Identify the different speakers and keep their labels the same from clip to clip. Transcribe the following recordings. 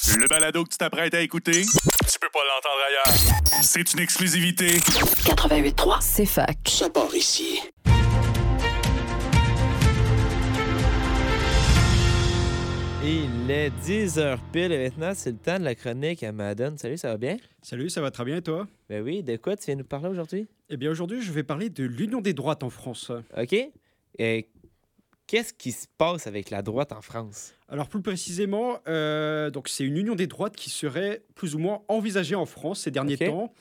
Speaker 1: Le balado que tu t'apprêtes à écouter, tu peux pas l'entendre ailleurs. C'est une exclusivité.
Speaker 2: 88.3,
Speaker 3: C'est fac.
Speaker 2: ça part ici.
Speaker 4: Il est 10h pile et maintenant, c'est le temps de la chronique à Madden. Salut, ça va bien?
Speaker 5: Salut, ça va très bien et toi?
Speaker 4: Ben oui, de quoi tu viens nous parler aujourd'hui?
Speaker 5: Eh bien aujourd'hui, je vais parler de l'Union des droites en France.
Speaker 4: OK. Et qu'est-ce qui se passe avec la droite en France?
Speaker 5: Alors plus précisément, donc c'est une union des droites qui serait plus ou moins envisagée en France ces derniers
Speaker 4: Ok.
Speaker 5: temps.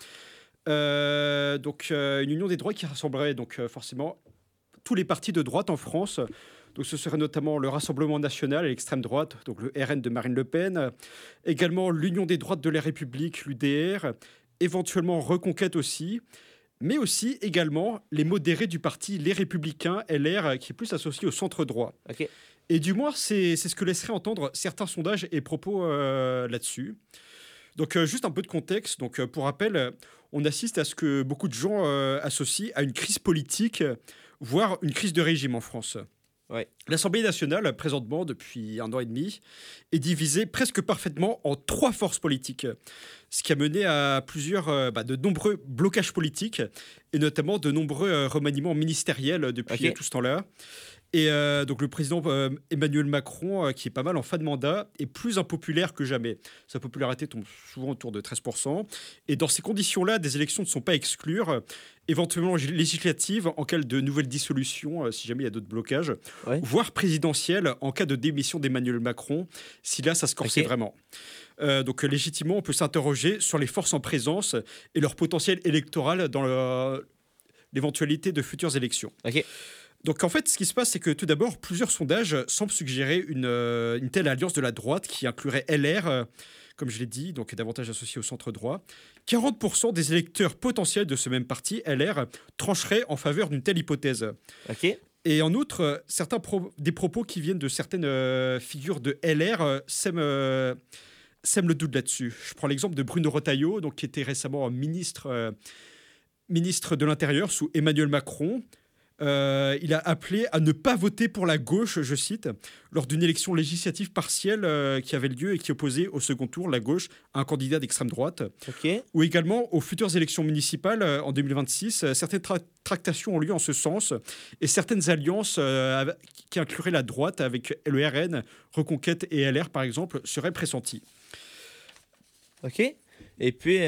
Speaker 5: Une union des droites qui rassemblerait donc forcément tous les partis de droite en France. Donc ce serait notamment le Rassemblement national et l'extrême droite, donc le RN de Marine Le Pen, également l'Union des droites de la République, l'UDR, éventuellement Reconquête aussi, mais aussi également les modérés du parti Les Républicains, LR, qui est plus associé au centre droit.
Speaker 4: OK.
Speaker 5: Et du moins, c'est ce que laisseraient entendre certains sondages et propos là-dessus. Donc, juste un peu de contexte. Donc, pour rappel, on assiste à ce que beaucoup de gens associent à une crise politique, voire une crise de régime en France.
Speaker 4: Ouais.
Speaker 5: L'Assemblée nationale, présentement, depuis 1 an et demi, est divisée presque parfaitement en 3 forces politiques, ce qui a mené à de nombreux blocages politiques, et notamment de nombreux remaniements ministériels depuis
Speaker 4: Ok.
Speaker 5: tout ce temps-là. Et donc le président Emmanuel Macron, qui est pas mal en fin de mandat, est plus impopulaire que jamais. Sa popularité tombe souvent autour de 13%. Et dans ces conditions-là, des élections ne sont pas à exclure, éventuellement législatives en cas de nouvelles dissolutions, si jamais il y a d'autres blocages,
Speaker 4: Ouais.
Speaker 5: voire présidentielles en cas de démission d'Emmanuel Macron, si là ça se corsait
Speaker 4: Ok.
Speaker 5: vraiment. Donc légitimement, on peut s'interroger sur les forces en présence et leur potentiel électoral dans l'éventualité de futures élections.
Speaker 4: OK.
Speaker 5: Donc en fait, ce qui se passe, c'est que tout d'abord, plusieurs sondages semblent suggérer une telle alliance de la droite qui inclurait LR, comme je l'ai dit, donc davantage associé au centre droit. 40% des électeurs potentiels de ce même parti, LR, trancheraient en faveur d'une telle hypothèse.
Speaker 4: OK.
Speaker 5: Et en outre, des propos qui viennent de certaines figures de LR sèment le doute là-dessus. Je prends l'exemple de Bruno Retailleau, donc, qui était récemment ministre de l'Intérieur sous Emmanuel Macron. Il a appelé à ne pas voter pour la gauche, je cite, lors d'une élection législative partielle qui avait lieu et qui opposait au second tour la gauche à un candidat d'extrême droite.
Speaker 4: OK.
Speaker 5: Ou également aux futures élections municipales en 2026, certaines tractations ont lieu en ce sens et certaines alliances qui incluraient la droite avec le RN, Reconquête et LR par exemple seraient pressenties.
Speaker 4: OK. Et puis,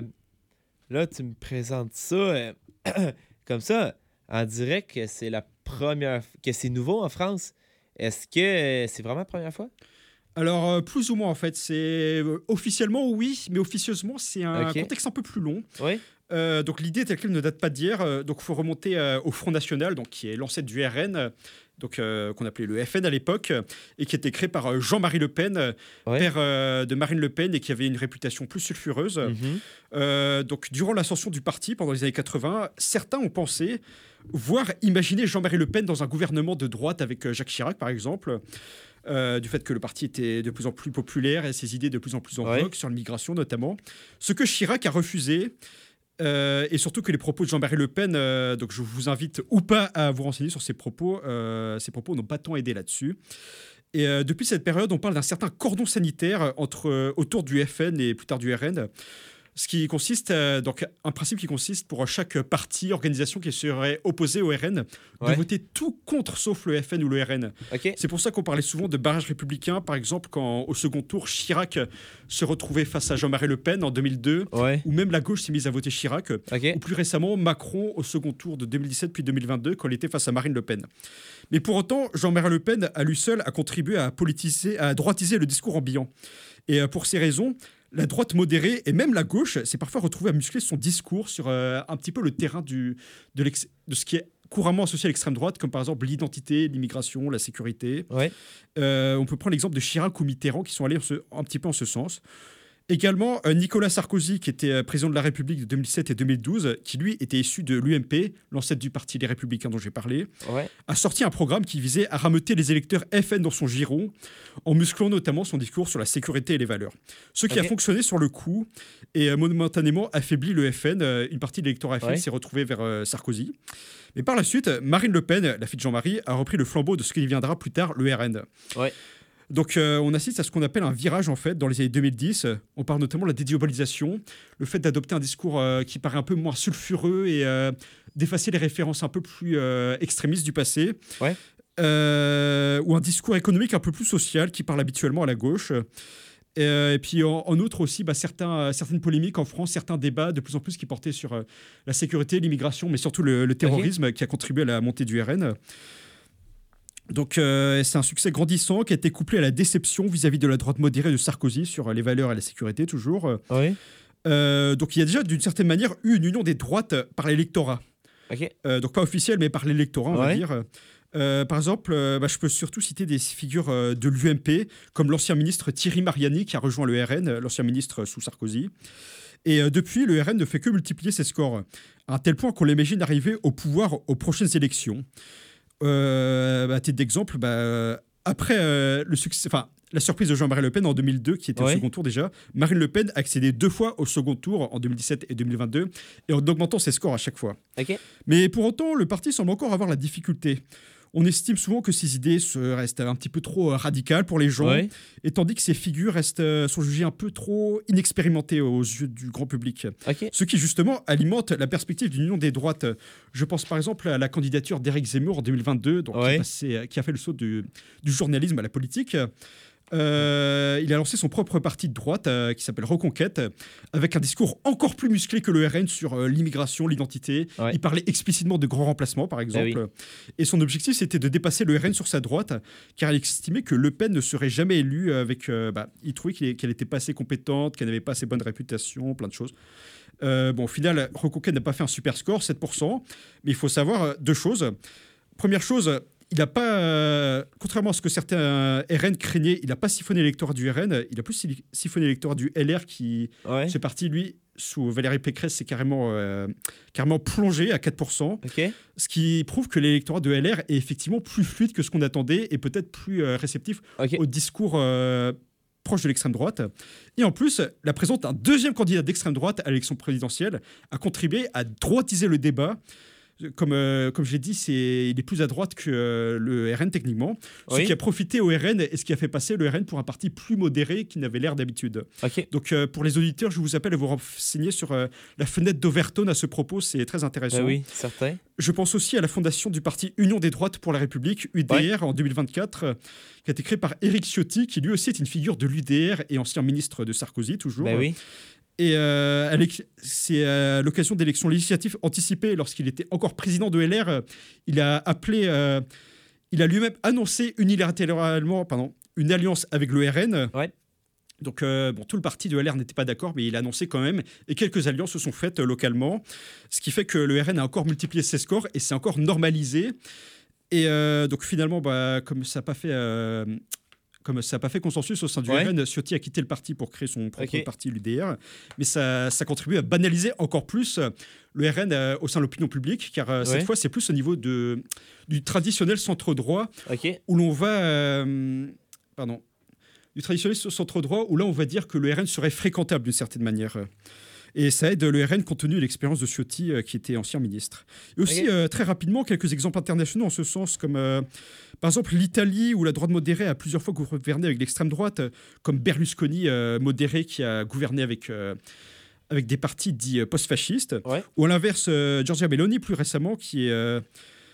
Speaker 4: là, tu me présentes ça comme ça. On dirait que c'est la première... que c'est nouveau en France. Est-ce que c'est vraiment la première fois?
Speaker 5: Alors, plus ou moins en fait, c'est officiellement oui, mais officieusement c'est un
Speaker 4: Ok.
Speaker 5: contexte un peu plus long.
Speaker 4: Oui.
Speaker 5: Donc l'idée telle qu'elle ne date pas d'hier. Donc il faut remonter au Front National, donc qui est l'ancêtre du RN, donc qu'on appelait le FN à l'époque, et qui était créé par Jean-Marie Le Pen,
Speaker 4: Ouais.
Speaker 5: père de Marine Le Pen, et qui avait une réputation plus sulfureuse.
Speaker 4: Mhm.
Speaker 5: Donc durant l'ascension du parti pendant les années 80, certains ont pensé, voire imaginé Jean-Marie Le Pen dans un gouvernement de droite avec Jacques Chirac par exemple. Du fait que le parti était de plus en plus populaire et ses idées de plus en plus en
Speaker 4: Ouais.
Speaker 5: vogue sur l'immigration notamment. Ce que Chirac a refusé. Et surtout que les propos de Jean-Marie Le Pen, donc je vous invite ou pas à vous renseigner sur ces propos n'ont pas tant aidé là-dessus. Et depuis cette période, on parle d'un certain cordon sanitaire autour du FN et plus tard du RN. Ce qui consiste, donc un principe qui consiste pour chaque parti, organisation qui serait opposée au RN, de
Speaker 4: Ouais.
Speaker 5: voter tout contre sauf le FN ou le RN.
Speaker 4: OK.
Speaker 5: C'est pour ça qu'on parlait souvent de barrage républicain, par exemple, quand au second tour, Chirac se retrouvait face à Jean-Marie Le Pen en 2002,
Speaker 4: Ouais.
Speaker 5: ou même la gauche s'est mise à voter Chirac,
Speaker 4: OK.
Speaker 5: ou plus récemment, Macron au second tour de 2017 puis 2022, quand il était face à Marine Le Pen. Mais pour autant, Jean-Marie Le Pen, à lui seul, a contribué à droitiser le discours ambiant. Et pour ces raisons, la droite modérée et même la gauche s'est parfois retrouvée à muscler son discours sur un petit peu le terrain de ce qui est couramment associé à l'extrême droite, comme par exemple l'identité, l'immigration, la sécurité.
Speaker 4: Ouais.
Speaker 5: On peut prendre l'exemple de Chirac ou Mitterrand qui sont allés un petit peu en ce sens. Également, Nicolas Sarkozy, qui était président de la République de 2007 et 2012, qui lui était issu de l'UMP, l'ancêtre du parti des Républicains dont j'ai parlé,
Speaker 4: Ouais.
Speaker 5: a sorti un programme qui visait à rameuter les électeurs FN dans son giron, en musclant notamment son discours sur la sécurité et les valeurs. Ce qui a
Speaker 4: Ok.
Speaker 5: fonctionné sur le coup et momentanément affaibli le FN. Une partie de l'électorat FN
Speaker 4: Ouais.
Speaker 5: s'est retrouvée vers Sarkozy. Mais par la suite, Marine Le Pen, la fille de Jean-Marie, a repris le flambeau de ce qui deviendra plus tard le RN.
Speaker 4: Ouais.
Speaker 5: Donc, on assiste à ce qu'on appelle un virage, en fait, dans les années 2010. On parle notamment de la dédiabolisation, le fait d'adopter un discours qui paraît un peu moins sulfureux et d'effacer les références un peu plus extrémistes du passé.
Speaker 4: Ouais.
Speaker 5: Ou un discours économique un peu plus social qui parle habituellement à la gauche. Et puis en outre aussi, certaines polémiques en France, certains débats de plus en plus qui portaient sur la sécurité, l'immigration, mais surtout le terrorisme qui a contribué à la montée du RN. Donc c'est un succès grandissant qui a été couplé à la déception vis-à-vis de la droite modérée de Sarkozy sur les valeurs et la sécurité toujours.
Speaker 4: Oui.
Speaker 5: Donc il y a déjà d'une certaine manière eu une union des droites par l'électorat.
Speaker 4: OK.
Speaker 5: Donc pas officielle mais par l'électorat on va
Speaker 4: Ouais.
Speaker 5: dire. Par exemple, je peux surtout citer des figures de l'UMP, comme l'ancien ministre Thierry Mariani qui a rejoint le RN, l'ancien ministre sous Sarkozy. Et depuis, le RN ne fait que multiplier ses scores, à un tel point qu'on l'imagine arriver au pouvoir aux prochaines élections. À titre d'exemple, après le succès, la surprise de Jean-Marie Le Pen en 2002, qui était au
Speaker 4: Ouais.
Speaker 5: second tour déjà, Marine Le Pen a accédé 2 fois au second tour en 2017 et 2022, et en augmentant ses scores à chaque fois.
Speaker 4: OK.
Speaker 5: Mais pour autant, le parti semble encore avoir la difficulté. On estime souvent que ses idées restent un petit peu trop radicales pour les gens,
Speaker 4: Ouais.
Speaker 5: et tandis que ses figures sont jugées un peu trop inexpérimentées aux yeux du grand public.
Speaker 4: OK.
Speaker 5: Ce qui justement alimente la perspective d'une union des droites. Je pense par exemple à la candidature d'Éric Zemmour en 2022, donc
Speaker 4: Ouais.
Speaker 5: qui a fait le saut du journalisme à la politique. Il a lancé son propre parti de droite qui s'appelle Reconquête, avec un discours encore plus musclé que le RN sur l'immigration, l'identité.
Speaker 4: Ouais.
Speaker 5: Il parlait explicitement de grands remplacements, par exemple.
Speaker 4: oui.
Speaker 5: Et son objectif, c'était de dépasser le RN sur sa droite, car il estimait que Le Pen ne serait jamais élue il trouvait qu'elle n'était pas assez compétente, qu'elle n'avait pas assez bonne réputation, plein de choses. Au final, Reconquête n'a pas fait un super score, 7%, mais il faut savoir 2 choses. Première chose, il n'a pas, contrairement à ce que certains RN craignaient, il n'a pas siphonné l'électorat du RN, il a plus siphonné l'électorat du LR qui,
Speaker 4: Ouais.
Speaker 5: ce parti, lui, sous Valérie Pécresse, s'est carrément plongé à 4%,
Speaker 4: OK.
Speaker 5: ce qui prouve que l'électorat de LR est effectivement plus fluide que ce qu'on attendait et peut-être plus réceptif
Speaker 4: OK.
Speaker 5: au discours proche de l'extrême droite. Et en plus, la présence d'un deuxième candidat d'extrême droite à l'élection présidentielle a contribué à droitiser le débat. Comme je l'ai dit, il est plus à droite que le RN techniquement, ce
Speaker 4: Oui.
Speaker 5: qui a profité au RN et ce qui a fait passer le RN pour un parti plus modéré qu'il n'avait l'air d'habitude.
Speaker 4: OK.
Speaker 5: Donc pour les auditeurs, je vous appelle à vous renseigner sur la fenêtre d'Overton à ce propos, c'est très intéressant.
Speaker 4: Ben oui, certain.
Speaker 5: Je pense aussi à la fondation du parti Union des droites pour la République, UDR, en 2024, qui a été créé par Éric Ciotti, qui lui aussi est une figure de l'UDR et ancien ministre de Sarkozy, toujours.
Speaker 4: Ben oui.
Speaker 5: Et c'est à l'occasion d'élections législatives anticipées, lorsqu'il était encore président de LR, il a lui-même annoncé unilatéralement une alliance avec le RN.
Speaker 4: Ouais.
Speaker 5: Donc, tout le parti de LR n'était pas d'accord, mais il a annoncé quand même. Et quelques alliances se sont faites localement. Ce qui fait que le RN a encore multiplié ses scores et c'est encore normalisé. Et donc, finalement, comme ça n'a pas fait consensus au sein du
Speaker 4: Ouais.
Speaker 5: RN, Ciotti a quitté le parti pour créer son propre
Speaker 4: Ok.
Speaker 5: parti, l'UDR. Mais ça contribue à banaliser encore plus le RN au sein de l'opinion publique, car cette
Speaker 4: Ouais.
Speaker 5: fois, c'est plus au niveau du traditionnel centre-droit,
Speaker 4: OK.
Speaker 5: où l'on va... du traditionnel centre-droit, où là, on va dire que le RN serait fréquentable d'une certaine manière. Et ça aide le RN compte tenu de l'expérience de Ciotti, qui était ancien ministre. Et aussi, très rapidement, quelques exemples internationaux en ce sens, comme par exemple l'Italie, où la droite modérée a plusieurs fois gouverné avec l'extrême droite, comme Berlusconi, modéré, qui a gouverné avec des partis dits post-fascistes.
Speaker 4: Ouais.
Speaker 5: Ou à l'inverse, Giorgia Meloni, plus récemment, qui est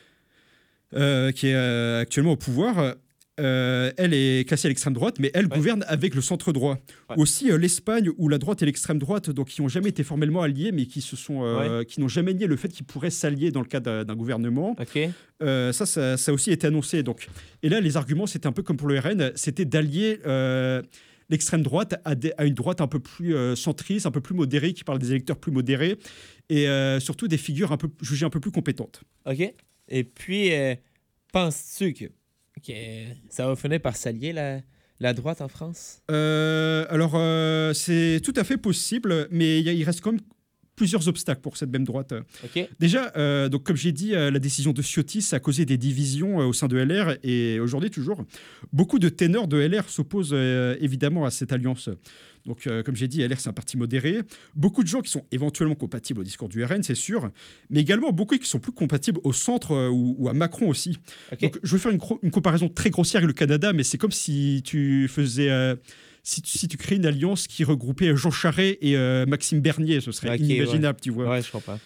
Speaker 5: actuellement au pouvoir. Elle est classée à l'extrême droite, mais elle gouverne avec le centre droit.
Speaker 4: Ouais.
Speaker 5: Aussi l'Espagne, où la droite et l'extrême droite, donc qui n'ont jamais été formellement alliés, mais qui qui n'ont jamais nié le fait qu'ils pourraient s'allier dans le cadre d'un gouvernement.
Speaker 4: OK.
Speaker 5: Ça a aussi été annoncé. Donc, et là, les arguments, c'était un peu comme pour le RN, c'était d'allier l'extrême droite à une droite un peu plus centriste, un peu plus modérée, qui parle des électeurs plus modérés, et surtout des figures jugées un peu plus compétentes.
Speaker 4: OK. Et puis, penses-tu que ça va finir par s'allier la droite en France?
Speaker 5: Alors, c'est tout à fait possible, mais il reste quand même plusieurs obstacles pour cette même droite.
Speaker 4: OK.
Speaker 5: Déjà, donc comme j'ai dit, la décision de Ciotti, ça a causé des divisions au sein de LR et aujourd'hui toujours, beaucoup de ténors de LR s'opposent évidemment à cette alliance. Donc, comme j'ai dit, LR, c'est un parti modéré. Beaucoup de gens qui sont éventuellement compatibles au discours du RN, c'est sûr, mais également beaucoup qui sont plus compatibles au centre ou à Macron aussi.
Speaker 4: OK.
Speaker 5: Donc, je vais faire une comparaison très grossière avec le Canada, mais c'est comme si tu faisais... si tu crées une alliance qui regroupait Jean Charest et Maxime Bernier, ce serait
Speaker 4: OK,
Speaker 5: inimaginable, tu vois.
Speaker 4: Ouais, je comprends.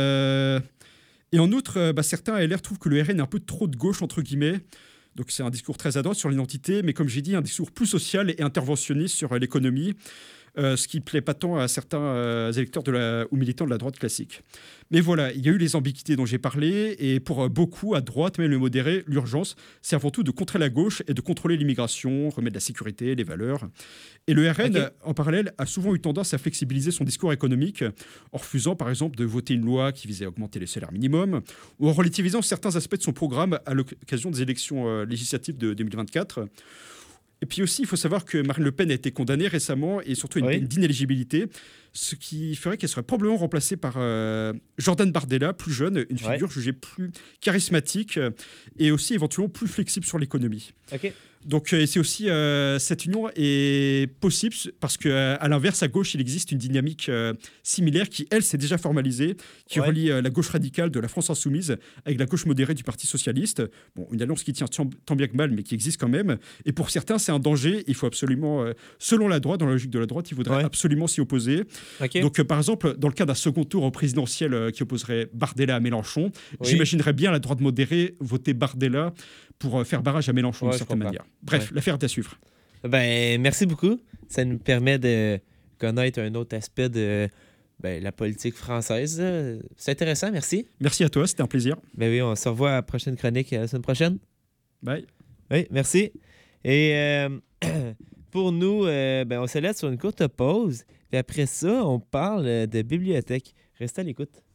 Speaker 5: Et en outre, certains à LR trouvent que le RN est un peu trop de gauche, entre guillemets. Donc c'est un discours très à droite sur l'identité, mais comme j'ai dit, un discours plus social et interventionniste sur l'économie, ce qui ne plaît pas tant à certains électeurs ou militants de la droite classique. Mais voilà, il y a eu les ambiguïtés dont j'ai parlé, et pour beaucoup à droite, même les modérés, l'urgence, c'est avant tout de contrer la gauche et de contrôler l'immigration, remettre la sécurité, les valeurs. Et le RN, en parallèle, a souvent eu tendance à flexibiliser son discours économique, en refusant par exemple de voter une loi qui visait à augmenter les salaires minimums, ou en relativisant certains aspects de son programme à l'occasion des élections législatives de 2024. Et puis aussi, il faut savoir que Marine Le Pen a été condamnée récemment et surtout une peine d'inéligibilité, ce qui ferait qu'elle serait probablement remplacée par Jordan Bardella, plus jeune, une figure jugée plus charismatique et aussi éventuellement plus flexible sur l'économie.
Speaker 4: OK.
Speaker 5: Donc c'est aussi cette union est possible parce qu'à l'inverse, à gauche, il existe une dynamique similaire qui, elle, s'est déjà formalisée, qui relie la gauche radicale de la France insoumise avec la gauche modérée du Parti socialiste. Bon, une alliance qui tient tant bien que mal, mais qui existe quand même. Et pour certains, c'est un danger. Il faut absolument, selon la droite, dans la logique de la droite, il faudrait absolument s'y opposer.
Speaker 4: Okay.
Speaker 5: Donc, par exemple, dans le cas d'un second tour au présidentiel qui opposerait Bardella à Mélenchon, j'imaginerais bien la droite modérée voter Bardella pour faire barrage à Mélenchon d'une certaine manière. Bref, l'affaire est à suivre.
Speaker 4: Ben, merci beaucoup. Ça nous permet de connaître un autre aspect de la politique française. C'est intéressant, merci.
Speaker 5: Merci à toi, c'était un plaisir.
Speaker 4: Ben oui, on se revoit à la prochaine chronique la semaine prochaine.
Speaker 5: Bye.
Speaker 4: Oui, merci. Et pour nous, on se laisse sur une courte pause. Puis après ça, on parle de bibliothèque. Restez à l'écoute.